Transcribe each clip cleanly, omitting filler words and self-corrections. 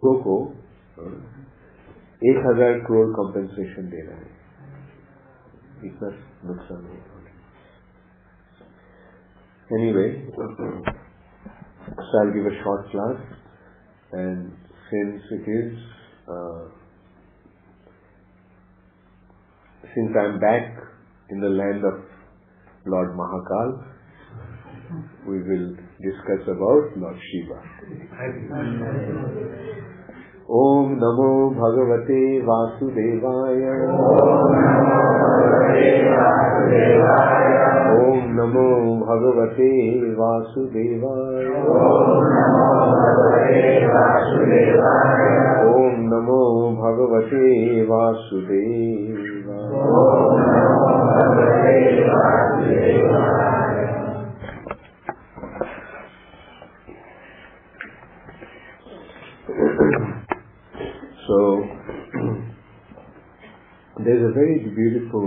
को 1000 करोड़ कंपेंसेशन देना है, इतना नुकसान है. Anyway, so I'll give a short class, and since I'm back in the land of Lord Mahakal, we will discuss about Lord Shiva. Om Namo Bhagavate Vasudevaya. Om Namo Bhagavate Vasudevaya. Om Namo Bhagavate Vasudevaya. So, there's a very beautiful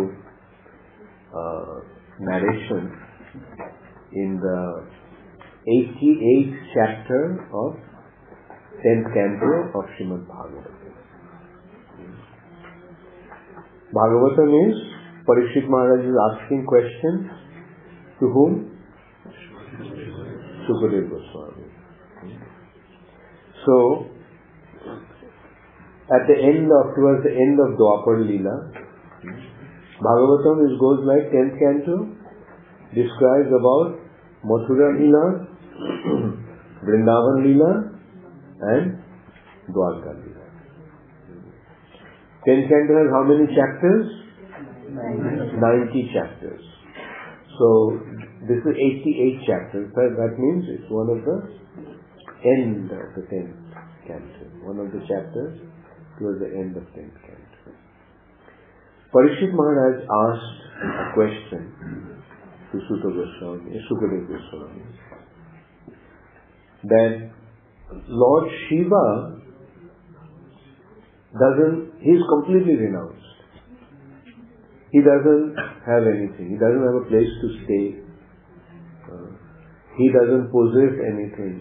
narration in the 88th chapter of 10th canto of Srimad Bhagavatam. Bhagavatam is Parikshit Maharaj is asking questions to whom? Sukadeva Goswami. So, towards the end of Dwapar Leela, Bhagavatam goes like 10th canto, describes about Mathura Leela, Vrindavan Leela, and Dwarka Leela. 10th canto has how many chapters? 90 chapters. So, this is 88 chapters. That means it's one of the end of the 10th canto. One of the chapters towards the end of 10th canto. Parikshit Maharaj asked a question to Sukadeva Goswami, that Lord Shiva he's completely renounced. He doesn't have anything. He doesn't have a place to stay. He doesn't possess anything.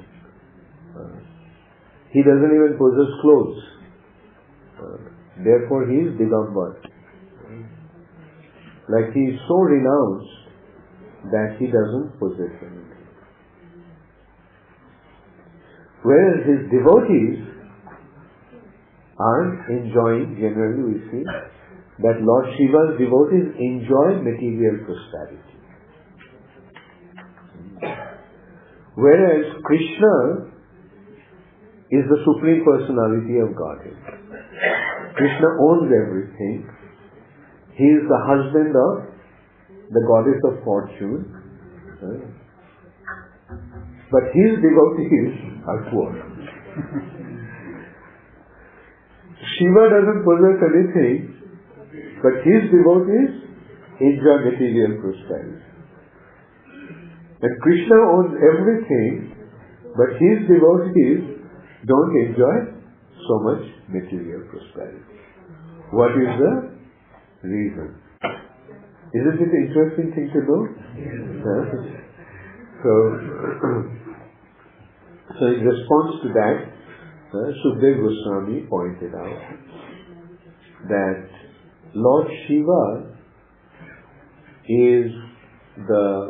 He doesn't even possess clothes. Therefore he is Digambar. Like he is so renounced that he doesn't possess anything. Whereas his devotees are enjoying, generally we see, that Lord Shiva's devotees enjoy material prosperity. Whereas Krishna is the Supreme Personality of Godhead. Krishna owns everything. He is the husband of the goddess of fortune. But his devotees are poor. Shiva doesn't possess anything, but his devotees enjoy material prosperity. And Krishna owns everything, but his devotees don't enjoy so much material prosperity. What is the reason? Isn't it an interesting thing to know? Yes. So in response to that, Sukadeva Goswami pointed out that Lord Shiva is the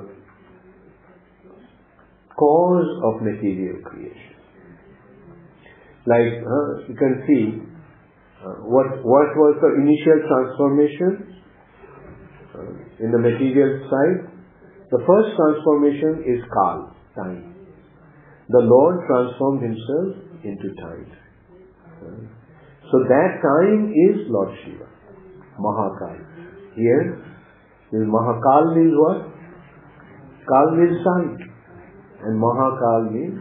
cause of material creation. Like you can see, what was the initial transformation in the material side? The first transformation is Kal, time. The Lord transformed himself into time. So that time is Lord Shiva, Mahakal. Here, Mahakal means what? Kal means time. And Mahakal means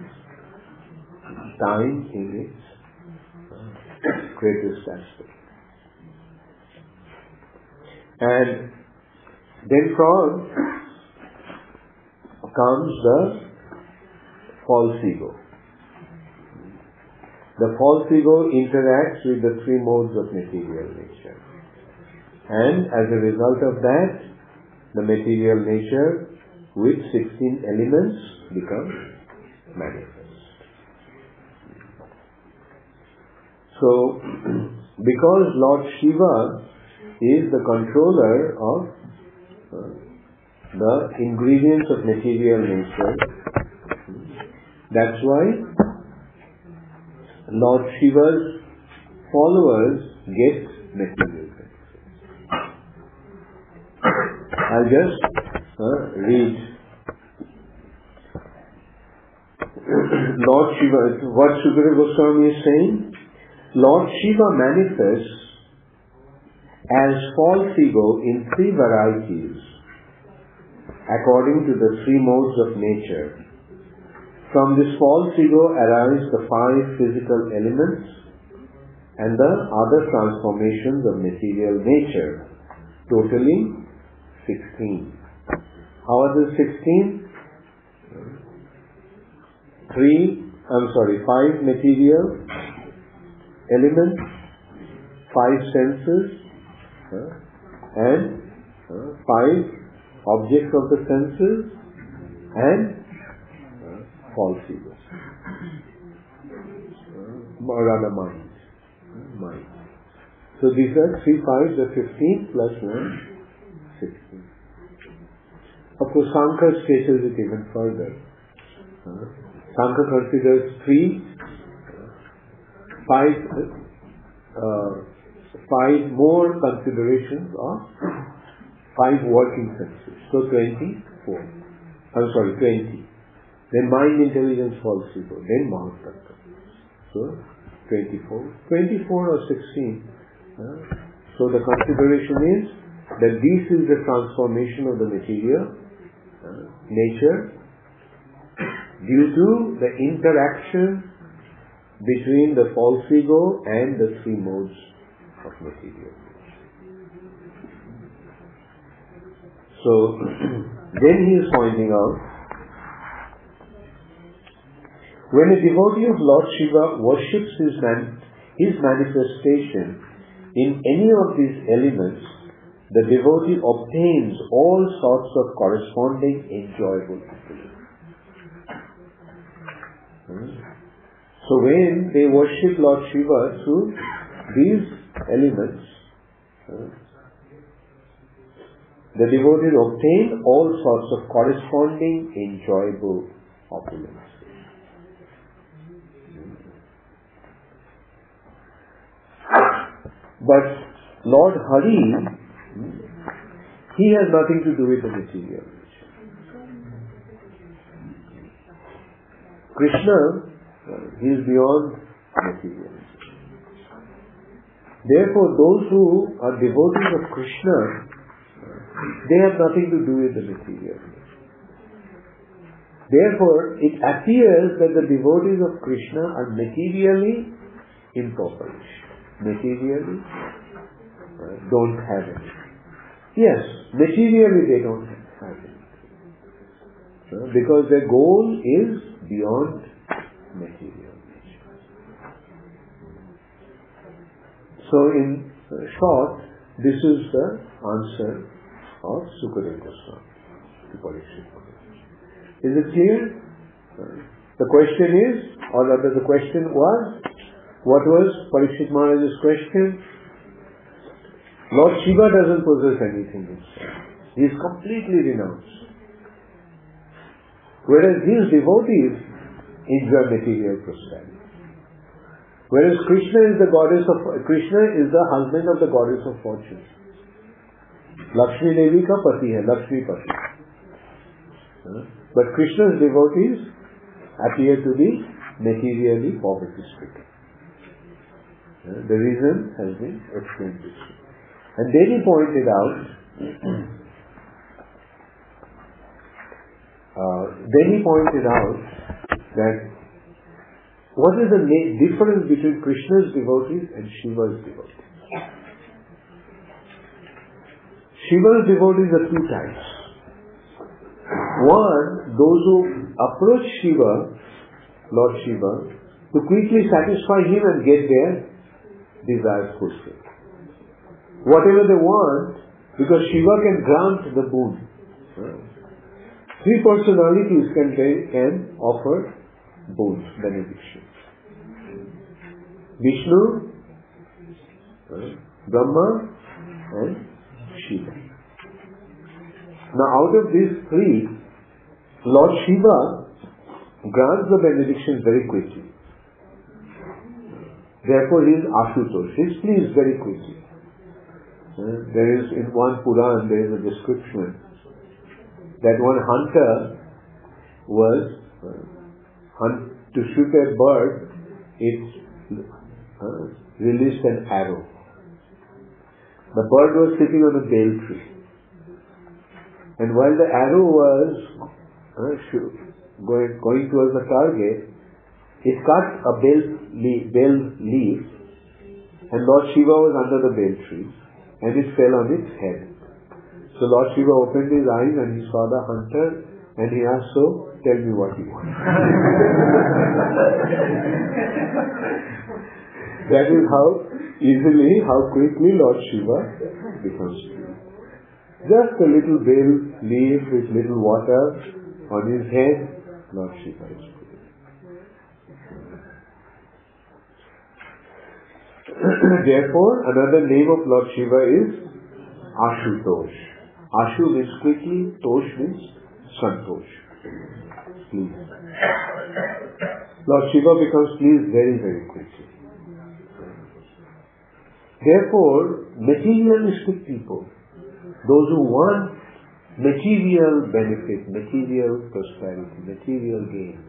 time in its greatest aspect. And then from comes the false ego. The false ego interacts with the three modes of material nature. And as a result of that, the material nature with 16 elements becomes manifest. So, because Lord Shiva is the controller of the ingredients of material nature, that's why Lord Shiva's followers get material benefits. I'll just read Lord Shiva, what Sukadeva Goswami is saying. Lord Shiva manifests as false ego in three varieties according to the three modes of nature. From this false ego arise the five physical elements and the other transformations of material nature, totaling 16. How are the 16? 5 material elements, 5 senses, and 5 objects of the senses, and false ego, or rather mind. So these are 3 5s, the 15 plus 1, 16. Of course, Sankhya stretches it even further. Sankhya considers 5 more considerations of 5 working senses. So 20. Then mind, intelligence, false ego. Then Mahatattva. So 24 or 16. So the consideration is that this is the transformation of the material nature due to the interaction between the false ego and the 3 modes of material. So then he is pointing out, when a devotee of Lord Shiva worships his manifestation in any of these elements, the devotee obtains all sorts of corresponding enjoyable happiness. So when they worship Lord Shiva through these elements, the devotees obtain all sorts of corresponding enjoyable opulence. But Lord Hari, he has nothing to do with the material. Krishna, he is beyond material. Therefore, those who are devotees of Krishna, they have nothing to do with the material. Therefore, it appears that the devotees of Krishna are materially impoverished. Materially don't have anything. Yes, materially they don't have anything. Because their goal is beyond material nature. So in short, this is the answer of Sukadeva Goswami to Parikshit Maharaj. Is it clear? The question is, or rather the question was, what was Parikshit Maharaj's question? Lord Shiva doesn't possess anything himself. He is completely renounced. Whereas his devotees enjoy material prosperity. Whereas Krishna is the husband of the goddess of fortune. Lakshmi Devi ka pati hai, Lakshmi pati. But Krishna's devotees appear to be materially poverty-stricken. The reason has been explained this way. And then he pointed out that what is the difference between Krishna's devotees and Shiva's devotees? Shiva's devotees are 2 types. One, those who approach Shiva, Lord Shiva, to quickly satisfy him and get their desires fulfilled. Whatever they want, because Shiva can grant the boon. 3 personalities can offer boons, benedictions. Vishnu, Brahma and Shiva. Now out of these three, Lord Shiva grants the benediction very quickly. Therefore he is Ashutosh. He is pleased very quickly. There is in one Puran, there is a description that one hunter was to shoot a bird, it released an arrow. The bird was sitting on a bale tree. And while the arrow was going towards the target, it cut a bale leaf, and Lord Shiva was under the bale tree, and it fell on its head. So Lord Shiva opened his eyes and he saw the hunter, and he asked, "So, tell me what you want." That is how quickly Lord Shiva becomes pleased. Just a little bale leaf with little water on his head, Lord Shiva is pleased. Therefore, another name of Lord Shiva is Ashutosh. Ashu means quickly, Tosh means Santosh. Please. Lord Shiva becomes pleased very, very quickly. Therefore, materialistic people, those who want material benefit, material prosperity, material gains,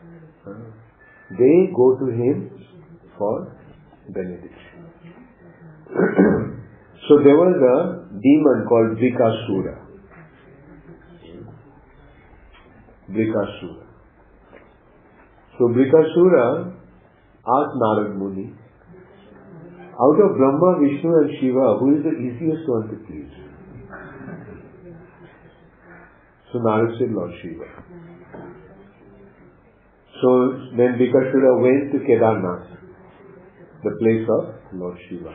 they go to him for benediction. So there was a demon called Brikasura. So Brikasura asked Narad Muni, out of Brahma, Vishnu and Shiva, who is the easiest one to please? So Narad said, Lord Shiva. So then Brikasura went to Kedarnath, the place of Lord Shiva.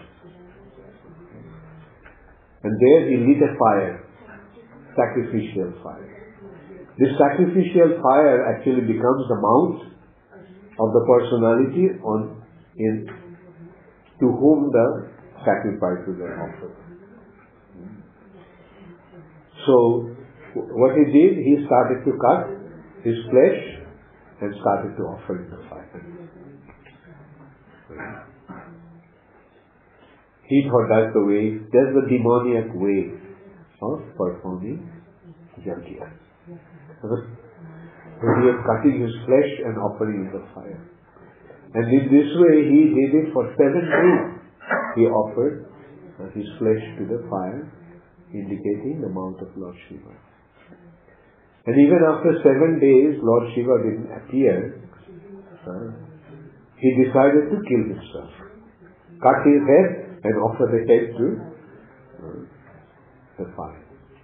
And there he lit a fire, sacrificial fire. This sacrificial fire actually becomes the mount of the personality to whom the sacrifices are offered. So what he did, he started to cut his flesh and started to offer in the fire. He thought that's the demoniac way of performing yajna. So he was cutting his flesh and offering in the fire. And in this way he did it for 7 days. He offered his flesh to the fire, indicating the mount of Lord Shiva. And even after 7 days, Lord Shiva didn't appear. He decided to kill himself. Cut his head and offer the head to the fire.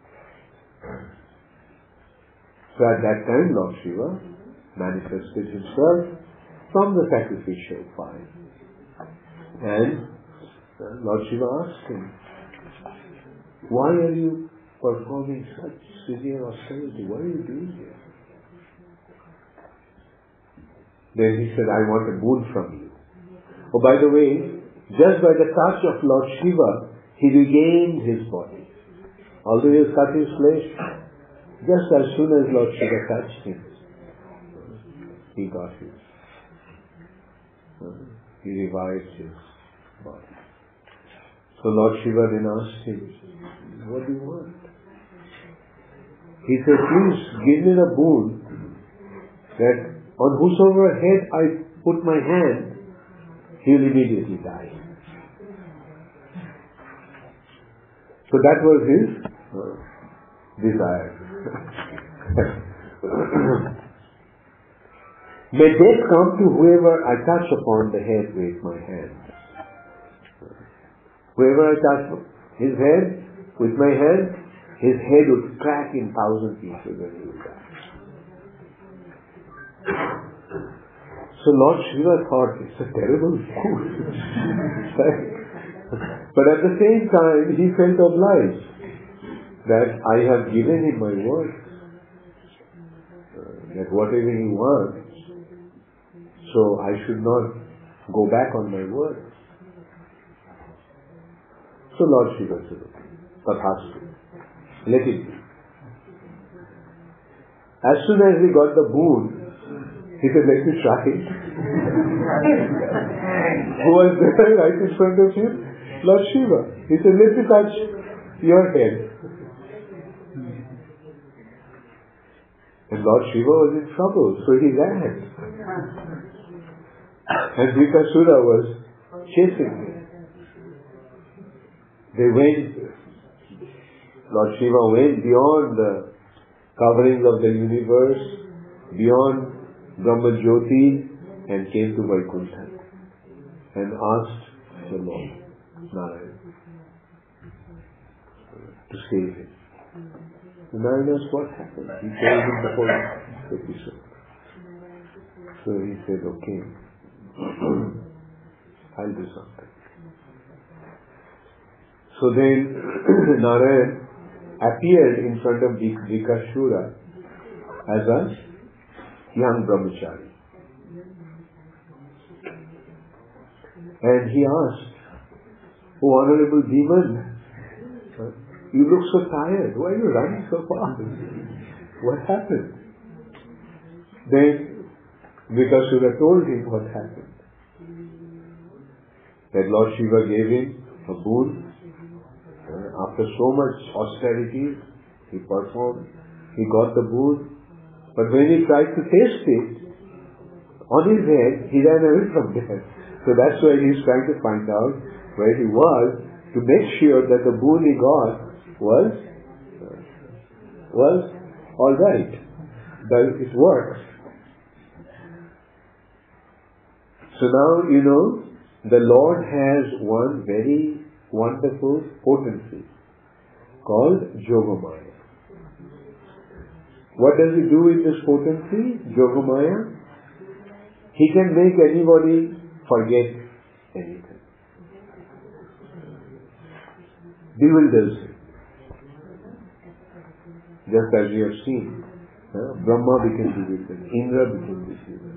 So at that time, Lord Shiva manifested himself from the sacrificial fire. And Lord Shiva asked him, why are you performing such severe austerity? What are you doing here? Then he said, I want a boon from you. Oh, by the way, just by the touch of Lord Shiva, he regained his body. Although he has cut his flesh, just as soon as Lord Shiva touched him, he got his. He revived his body. So Lord Shiva then asked him, what do you want? He said, please give me the boon that on whosoever head I put my hand, he will immediately die. So that was his desire. May death come to whoever I touch upon the head with my hand. Whoever I touch his head with my hand, his head would crack in 1,000 pieces and he would die. So Lord Shiva thought, it's a terrible fool. But at the same time, he felt obliged that I have given him my word. That whatever he wants, so I should not go back on my word. So Lord Shiva said, Tathastu, let it be. As soon as he got the boon, he said, let me try it. Who was there right in front of him? Lord Shiva. He said, let me touch your head. And Lord Shiva was in trouble, so he ran. And Vikasura was chasing him. They went, Lord Shiva went beyond the coverings of the universe, beyond Brahma Jyoti, and came to Vaikuntha and asked the Lord, Narayana, to save him. Narayana asked what happened. He told him the whole episode. So he said, okay, I'll do something. So then Narayana appeared in front of Vikasura as a young brahmachari. And he asked, "Oh, honorable demon, you look so tired. Why are you running so fast? What happened?" Then Vikasura told him what happened. That Lord Shiva gave him a boon. After so much austerity, he performed, he got the boon. But when he tried to taste it, on his head, he ran away from there. So that's why he's trying to find out where he was, to make sure that the boon he got was alright, that it works. So now you know, the Lord has one very wonderful potency called Yogamaya. What does he do with this potency, Yogamaya? He can make anybody forget anything. Bewilders him. Just as we have seen, Brahma became bewildered, Indra became bewildered.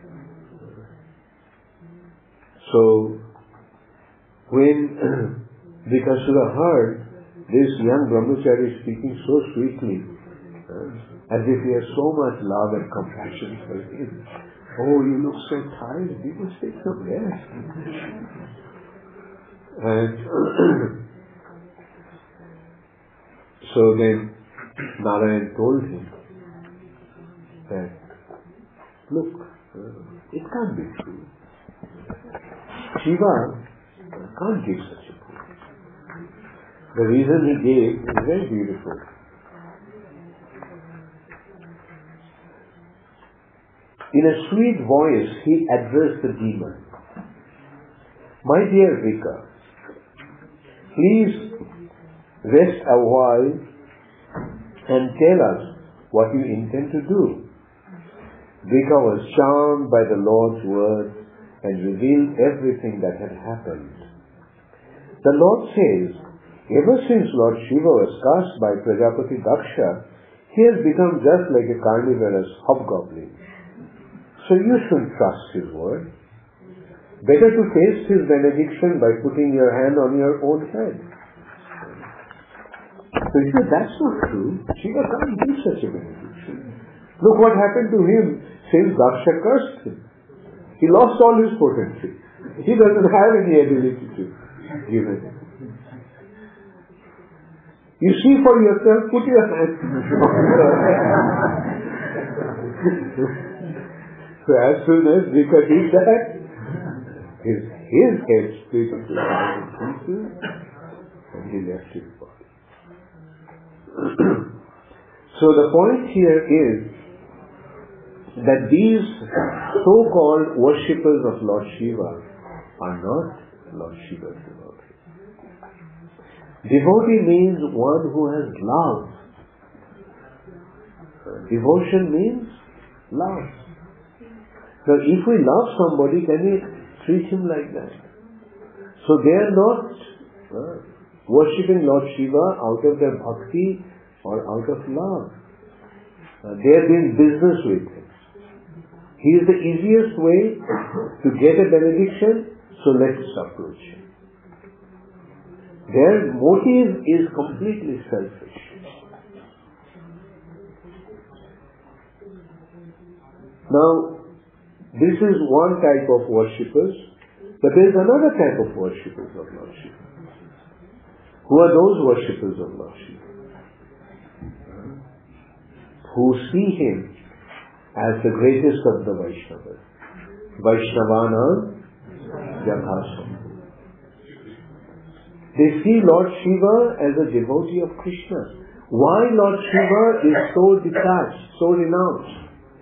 So, when Vikasura heard this young brahmachari speaking so sweetly, as if he has so much love and compassion for him, "Oh, you look so tired, you must take some rest." And so then Narayan told him that, "Look, it can't be true. Shiva can't give such a boon." The reason he gave is very beautiful. In a sweet voice, he addressed the demon. "My dear Vika, please rest a while and tell us what you intend to do." Vika was charmed by the Lord's words and revealed everything that had happened. The Lord says, "Ever since Lord Shiva was cast by Prajapati Daksha, he has become just like a carnivorous hobgoblin. So you shouldn't trust his word. Better to taste his benediction by putting your hand on your own head." So he said, "That's not true. Shiva can't give such a benediction. Look what happened to him since Daksha cursed him. He lost all his potency. He doesn't have any ability to give it. You see for yourself, put your hand So as soon as Vika did that, his head split into 1,000 pieces and he left his body. So the point here is that these so-called worshippers of Lord Shiva are not Lord Shiva's devotees. Devotee means one who has love. Devotion means love. So if we love somebody, can we treat him like that? So they are not worshipping Lord Shiva out of their bhakti or out of love. They are doing business with him. He is the easiest way to get a benediction, so let's approach him. Their motive is completely selfish. Now, this is one type of worshippers, but there is another type of worshippers of Lord Shiva. Who are those worshippers of Lord Shiva? Who see him as the greatest of the Vaishnavas. Vaishnavanam Yathasambhu. They see Lord Shiva as a devotee of Krishna. Why Lord Shiva is so detached, so renounced?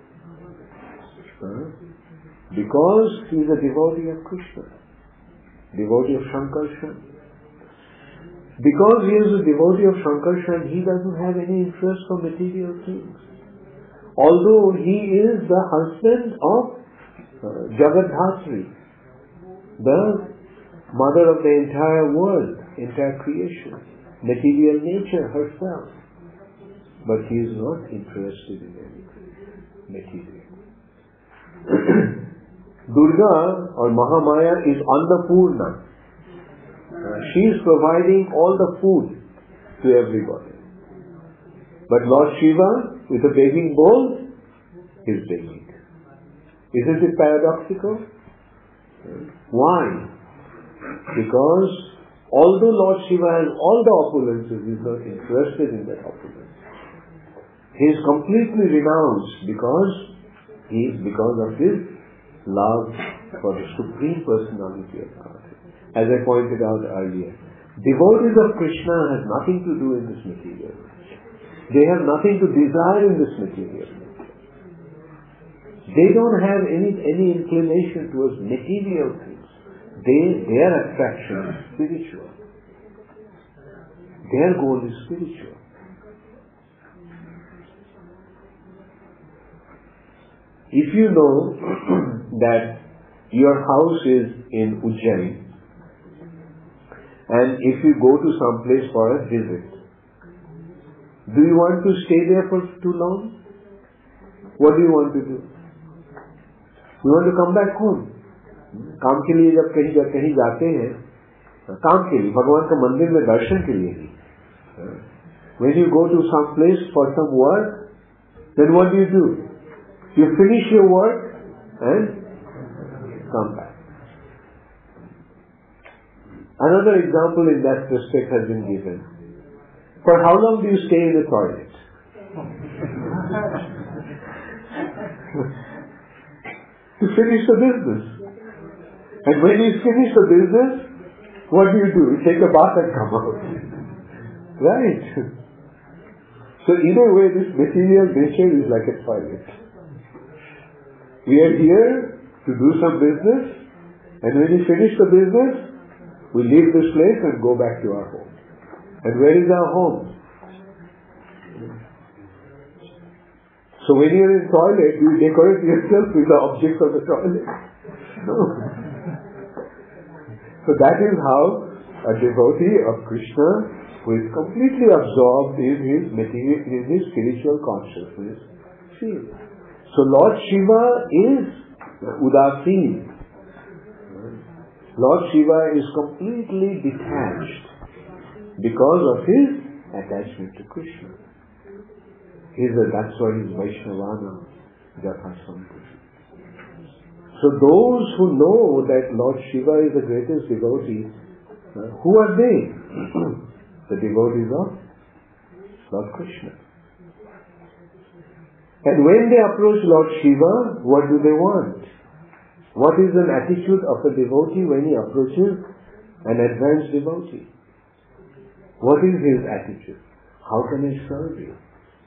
Because he is a devotee of Krishna, devotee of Shankarshan. Because he is a devotee of Shankarshan, he doesn't have any interest for material things. Although he is the husband of Jagadhatri, the mother of the entire world, entire creation, material nature herself. But he is not interested in anything material. Durga or Mahamaya is Annapurna. She is providing all the food to everybody. But Lord Shiva, with a begging bowl, is begging. Isn't it paradoxical? Why? Because although Lord Shiva has all the opulences, he is not interested in that opulence. He is completely renounced because of his love for the Supreme Personality of Godhead. As I pointed out earlier, devotees of Krishna have nothing to do in this material. They have nothing to desire in this material. They don't have any inclination towards material things. Their attraction is spiritual. Their goal is spiritual. If you know that your house is in Ujjain, and if you go to some place for a visit, do you want to stay there for too long? What do you want to do? You want to come back home. काम के लिए जब कहीं जाते हैं, काम के लिए, भगवान का मंदिर में दर्शन के लिए ही. When you go to some place for some work, then what do? You finish your work and come back. Another example in that respect has been given. For how long do you stay in the toilet? To finish the business. And when you finish the business, what do? You take a bath and come out. Right? So in a way, this material nature is like a toilet. We are here to do some business, and when we finish the business, we leave this place and go back to our home. And where is our home? So when you are in toilet, you decorate yourself with the objects of the toilet. No. So that is how a devotee of Krishna, who is completely absorbed in his spiritual consciousness, feels. So Lord Shiva is Udasin. Lord Shiva is completely detached because of his attachment to Krishna. That's why he is Vaishnavana Yathasambhu. So those who know that Lord Shiva is the greatest devotee, who are they? The devotees of Lord Krishna. And when they approach Lord Shiva, what do they want? What is an attitude of a devotee when he approaches an advanced devotee? What is his attitude? How can I serve you?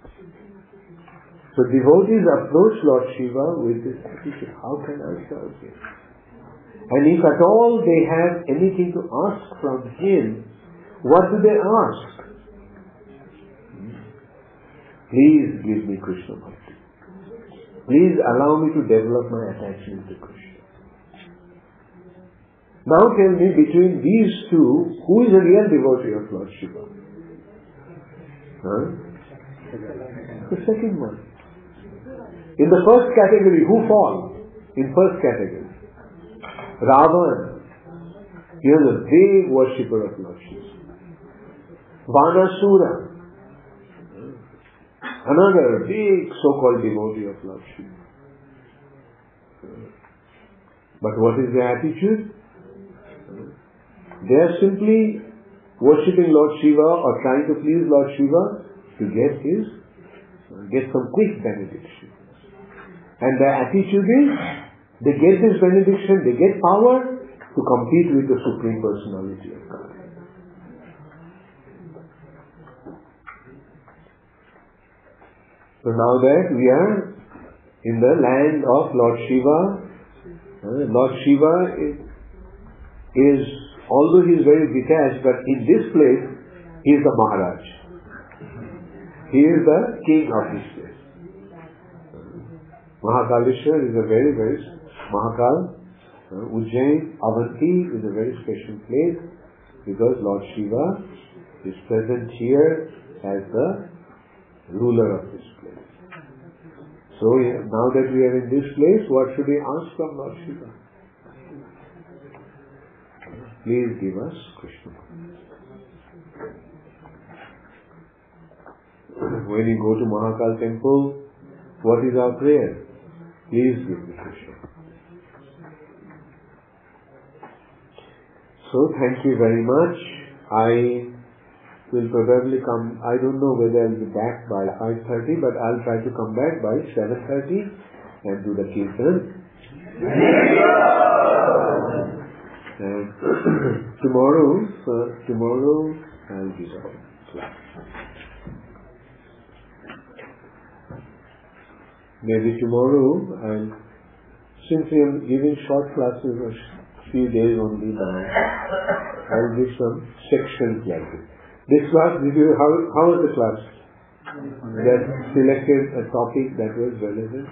So devotees approach Lord Shiva with this attitude, how can I serve you? And if at all they have anything to ask from him, what do they ask? Please give me Krishna Bhakti. Please allow me to develop my attachment to Krishna. Now tell me, between these two, who is a real devotee of Lord Shiva? The second one. In the first category, who falls? In first category, Ravana. He was a big worshipper of Lord Shiva. Vanasura, another big so-called devotee of Lord Shiva. But what is their attitude? They are simply worshipping Lord Shiva or trying to please Lord Shiva to get some quick benediction. And their attitude is, they get this benediction, they get power to compete with the Supreme Personality of God. So now that we are in the land of Lord Shiva, Lord Shiva is, although he is very detached, but in this place, he is the Maharaj. He is the king of this place. Mahakaleshwar is a very, very, Mahakal, Ujjain, Avanti is a very special place because Lord Shiva is present here as the ruler of this place. So now that we are in this place, what should we ask from Lord Shiva? Please give us Krishna. When you go to Mahakal temple, what is our prayer? Please give me Krishna. So thank you very much. I will probably come, I don't know whether I'll be back by 5:30, but I'll try to come back by 7:30 and do the Kirtan. And tomorrow I'll give a class. Maybe tomorrow, and since we are giving short classes a few days only now, I'll give some sections like this. This class, how was the class? That selected a topic that was relevant?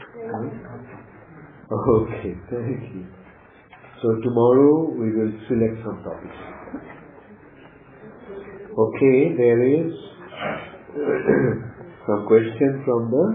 Okay, thank you. So tomorrow we will select some topics. Okay, there is some question from the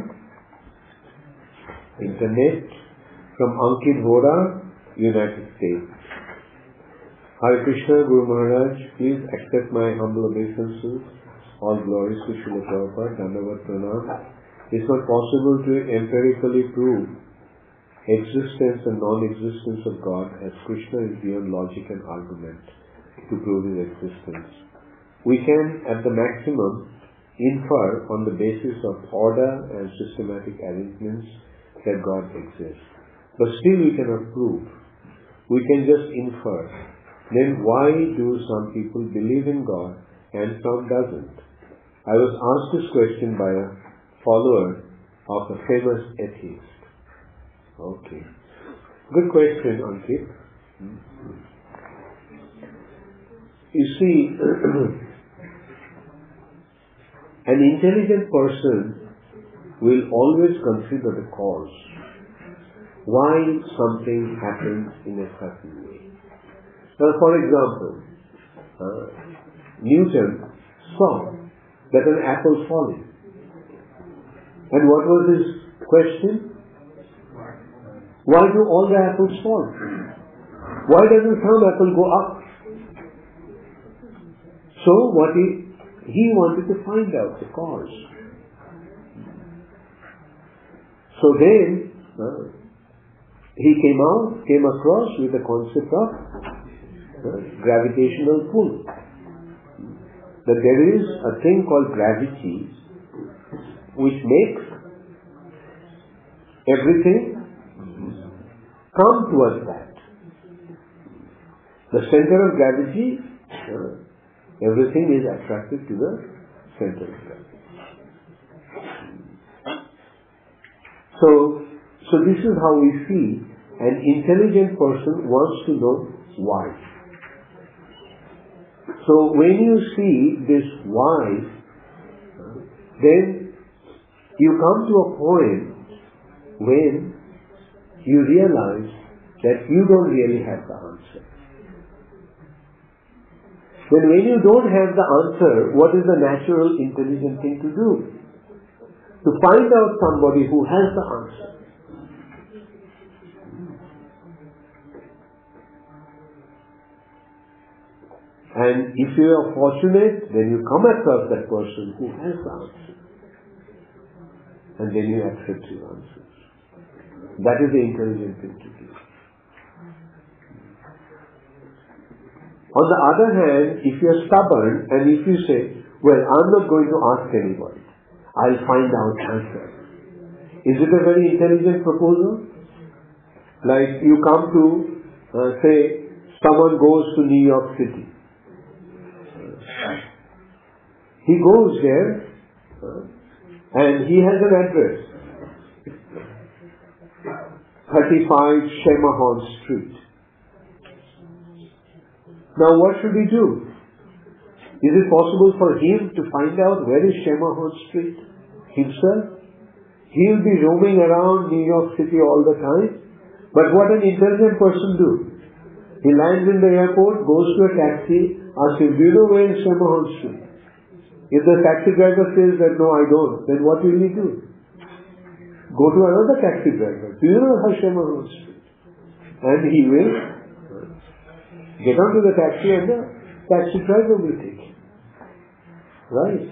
internet from Ankit Vora, United States. Hare Krishna, Guru Maharaj, please accept my humble obeisances. All glories to Srila Prabhupada, Dandavat Pranam. It's not possible to empirically prove existence and non-existence of God, as Krishna is beyond logic and argument to prove his existence. We can, at the maximum, infer on the basis of order and systematic arrangements that God exists. But still we cannot prove. We can just infer. Then why do some people believe in God and some doesn't? I was asked this question by a follower of a famous atheist. Okay. Good question, Ankit. You see, an intelligent person will always consider the cause. Why something happens in a certain way. Now, for example, Newton saw that an apple falling. And what was his question? Why do all the apples fall? Why doesn't some apple go up? So what he wanted to find out the cause. So then he came across with the concept of gravitational pull. That there is a thing called gravity which makes everything come towards that. The center of gravity, everything is attracted to the center of gravity. So this is how we see an intelligent person wants to know why. So when you see this why, then you come to a point when you realize that you don't really have the answer. Then when you don't have the answer, what is the natural intelligent thing to do? To find out somebody who has the answer. And if you are fortunate, then you come across that person who has the answer. And then you accept his answers. That is the intelligent thing to do. On the other hand, if you are stubborn and if you say, well, I'm not going to ask anybody, I'll find out myself. Is it a very intelligent proposal? Like you come to, say, someone goes to New York City. He goes there and he has an address. 35 Schermerhorn Street. Now what should he do? Is it possible for him to find out where is Schermerhorn Street himself? He will be roaming around New York City all the time. But what an intelligent person do? He lands in the airport, goes to a taxi, asks him, do you know where is Schermerhorn Street? If the taxi driver says that no, I don't, then what will he do? Go to another taxi driver. Do you know how Schermerhorn Street? And he will get onto the taxi and the taxi driver will take him. Right?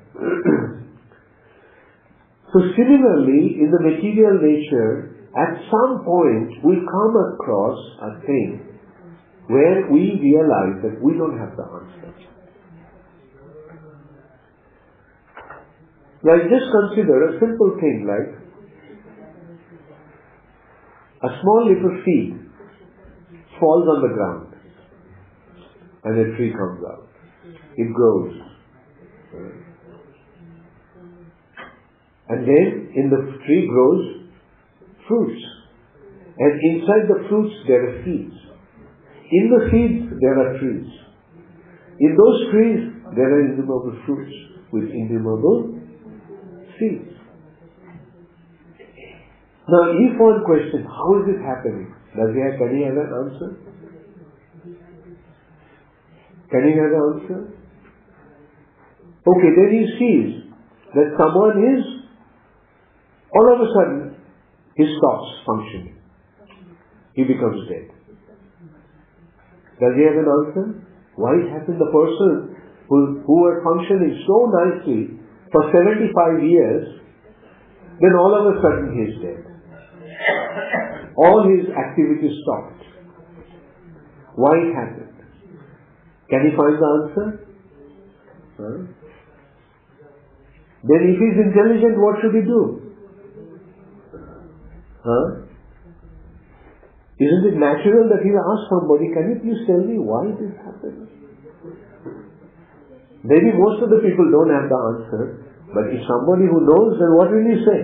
So similarly, in the material nature, at some point we come across a thing where we realize that we don't have the answer. Like just consider a simple thing like a small little seed falls on the ground and a tree comes out. It grows. And then in the tree grows fruits. And inside the fruits there are seeds. In the seeds there are trees. In those trees there are innumerable fruits with innumerable seeds. Now if one question, how is it happening? Can he have an answer? Can he have an answer? Okay, then he sees that someone is, all of a sudden, he stops functioning. He becomes dead. Does he have an answer? Why it happened? The person who were functioning so nicely for 75 years, then all of a sudden he is dead. All his activities stopped. Why it happened? Can he find the answer? Then if he is intelligent, what should he do? Isn't it natural that he will ask somebody, can you please tell me why this happened? Maybe most of the people don't have the answer, but if somebody who knows, then what will he say?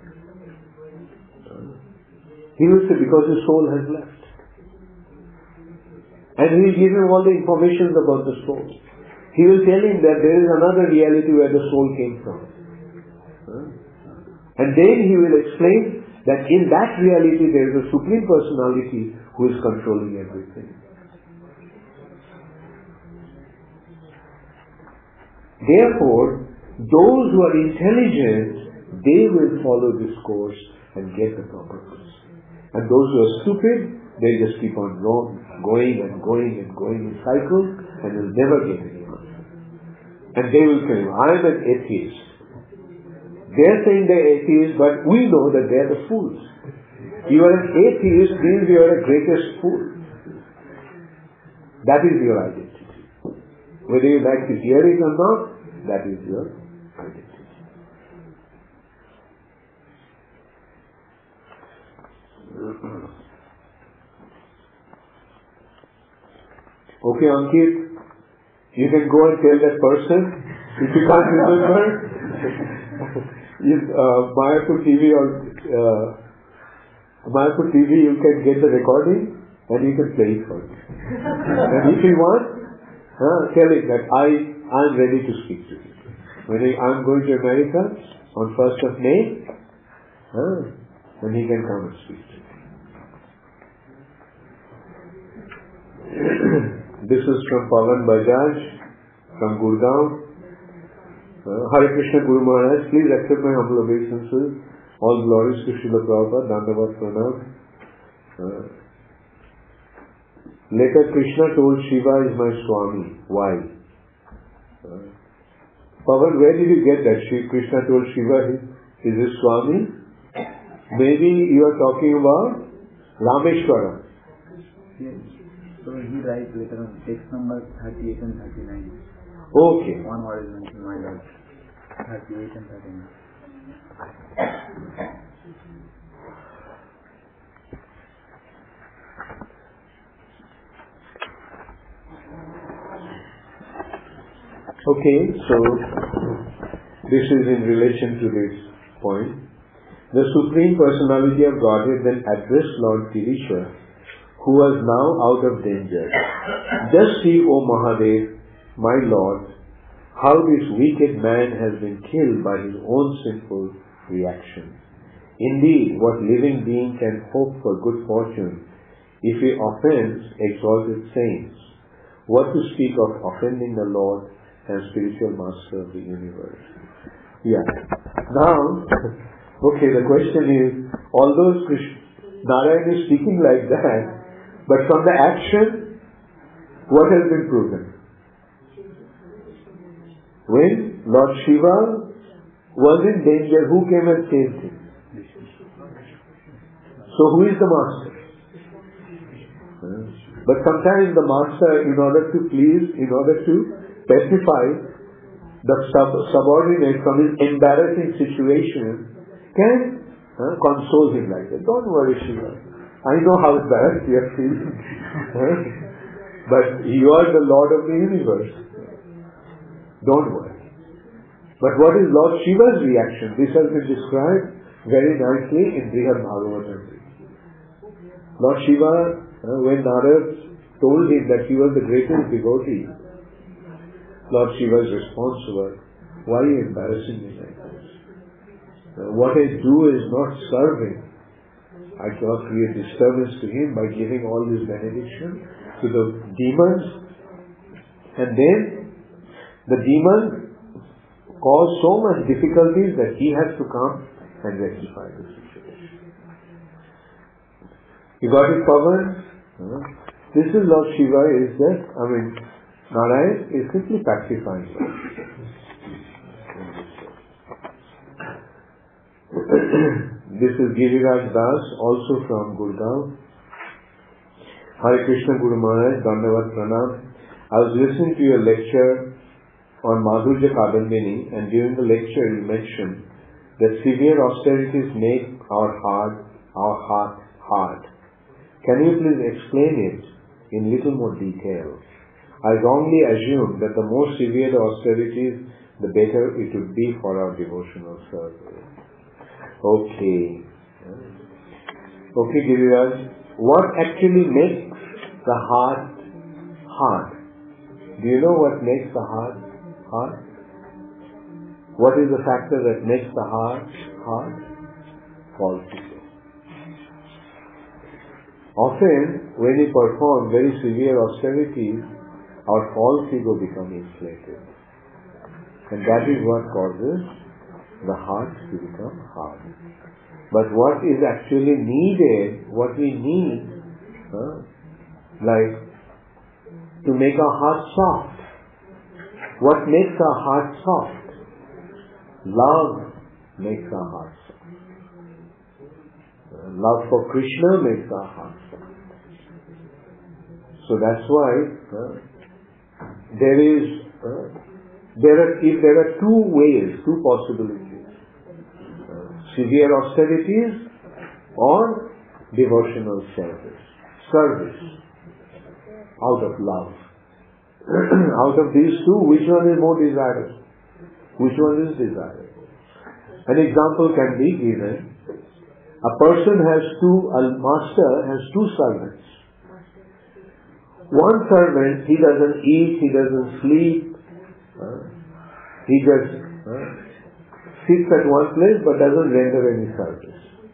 He will say, because his soul has left. And he will give him all the information about the soul. He will tell him that there is another reality where the soul came from. And then he will explain that in that reality there is a Supreme Personality who is controlling everything. Therefore, those who are intelligent, they will follow this course and get the proper course. And those who are stupid, they just keep on going and going and going in cycles and will never get any answer. And they will say, I am an atheist. They are saying they are atheists, but we know that they are the fools. You are an atheist means you are the greatest fool. That is your identity. Whether you like to hear it or not, that is your identity. Okay, Ankit, you can go and tell that person, if you can't remember, if Mayapur TV you can get the recording and you can play it for me. And if you want, tell him that I am ready to speak to you. When I am going to America on 1st of May, then he can come and speak to you. This is from Pavan Bajaj, from Gurgaon. Hare Krishna Guru Maharaj, please accept my humble obeisances. All glories to Srila Prabhupada, Dandavat Pranam. Later Krishna told Shiva is my Swami. Why? Pawan, where did you get that? Krishna told Shiva is his Swami? Maybe you are talking about Rameshwara. Yes. So he writes later on text number 38 and 39. Okay. One word is mentioned, my Lord. 38 and 39. Okay, so this is in relation to this point. The Supreme Personality of Godhead then addressed Lord Tirishwar, who was now out of danger. Just see, O Mahadev, my Lord, how this wicked man has been killed by his own sinful reaction. Indeed, what living being can hope for good fortune if he offends exalted saints? What to speak of offending the Lord and spiritual master of the universe? Yeah. Now, okay, the question is, although Narayana is speaking like that, but from the action, what has been proven? When Lord Shiva was in danger, who came and saved him? So who is the master? But sometimes the master, in order to please, in order to pacify the subordinate from his embarrassing situation, can console him like that. Don't worry, Shiva. I know how embarrassed you are feeling. But you are the Lord of the universe. Don't worry. But what is Lord Shiva's reaction? This has been described very nicely in Brihad Bhagavatam. Lord Shiva, when Narad told him that he was the greatest devotee, Lord Shiva's response was, why are you embarrassing me like this? What I do is not serving. I cannot create disturbance to him by giving all this benediction to the demons. And then the demons cause so much difficulties that he has to come and rectify the situation. You got it, Pavan? This is Lord Shiva is that, Narayan is simply pacifying. This is Giriraj Das, also from Gurgaon. Hare Krishna Guru Maharaj, Dandavat Pranam. I was listening to your lecture on Madhurya Kadambini, and during the lecture you mentioned that severe austerities make our heart hard. Can you please explain it in little more detail? I wrongly assumed that the more severe the austerities, the better it would be for our devotional service. Okay, Giriraj, what actually makes the heart hard? Do you know what makes the heart hard? What is the factor that makes the heart hard? False ego. Often, when we perform very severe austerities, our false ego becomes inflated. And that is what causes the heart to become hard. But what is actually needed, what we need, like to make our heart soft. What makes our heart soft? Love makes our heart soft. Love for Krishna makes our heart soft. So that's why there are two ways, two possibilities. Severe austerities or devotional service out of love. Out of these two, which one is more desirable? Which one is desirable? An example can be given. A master has two servants. One servant, he doesn't eat, he doesn't sleep, he just sits at one place but doesn't render any service.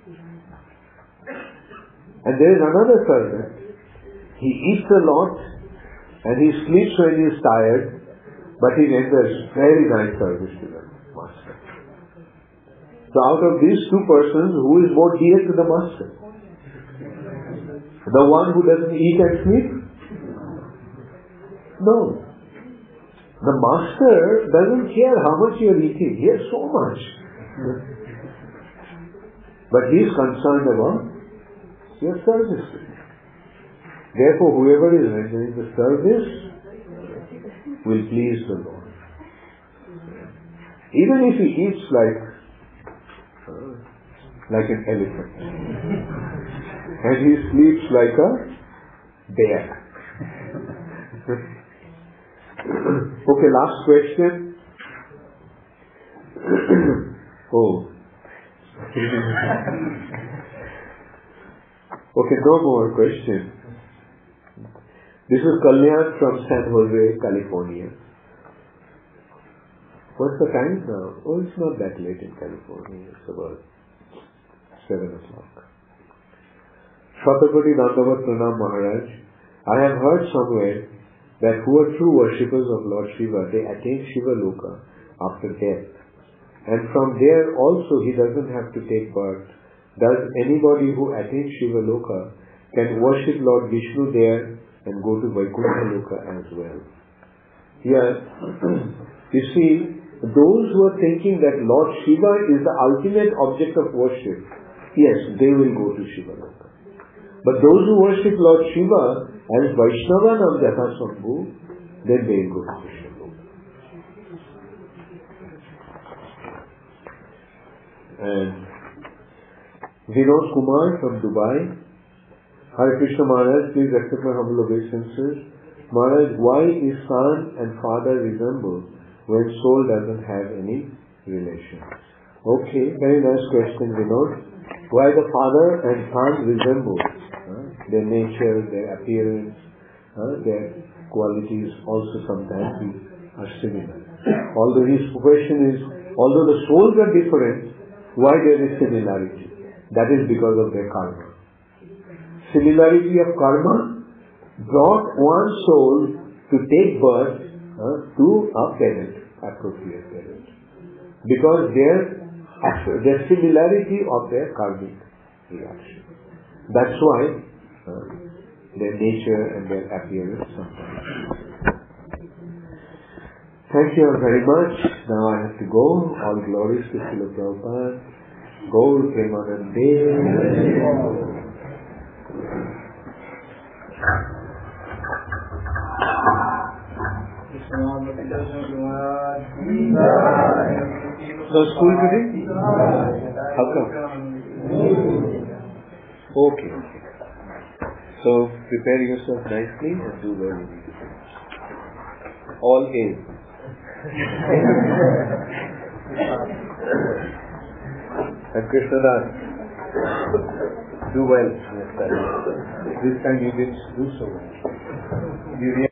And there is another servant, he eats a lot and he sleeps when he is tired, but he renders very nice service to the master. So out of these two persons, who is more dear to the master? The one who doesn't eat and sleep, No. The master doesn't care how much you are eating. He has so much. But he is concerned about your service. Therefore, whoever is rendering the service will please the Lord. Even if he eats like an elephant, and he sleeps like a bear. Okay, last question. Oh. Okay, no more questions. This is Kalyan from San Jose, California. What's the time now? Oh, it's not that late in California. It's about 7 o'clock. Shatakoti Dandavat Pranam Maharaj. I have heard somewhere that who are true worshippers of Lord Shiva, they attain Shiva Loka after death. And from there also he doesn't have to take birth. Does anybody who attains Shiva Loka can worship Lord Vishnu there and go to Vaikuntha Loka as well? Here, you see, those who are thinking that Lord Shiva is the ultimate object of worship, yes, they will go to Shiva Loka. But those who worship Lord Shiva as Vaishnava Nam Jatha Sambhu, then they will go to Shiva Loka. And Vinod Kumar from Dubai. Hare Krishna Maharaj, please accept my humble obeisances. Maharaj, why is son and father resemble when soul doesn't have any relation? Okay, very nice question, Vinod. Why the father and son resemble? Their nature, their appearance, their qualities also sometimes are similar. Although his question is, although the souls are different, why there is similarity? That is because of their karma. Similarity of karma brought one soul to take birth to a parent, appropriate parent. Because their similarity of their karmic reaction. That's why their nature and their appearance sometimes. Thank you very much. Now I have to go. All glories to Srila Prabhupada. Gaur Premanande. So school today? How come? Okay. So prepare yourself nicely and do well in it. All in. And Krishnadas, do well in your study. This time you didn't do so well.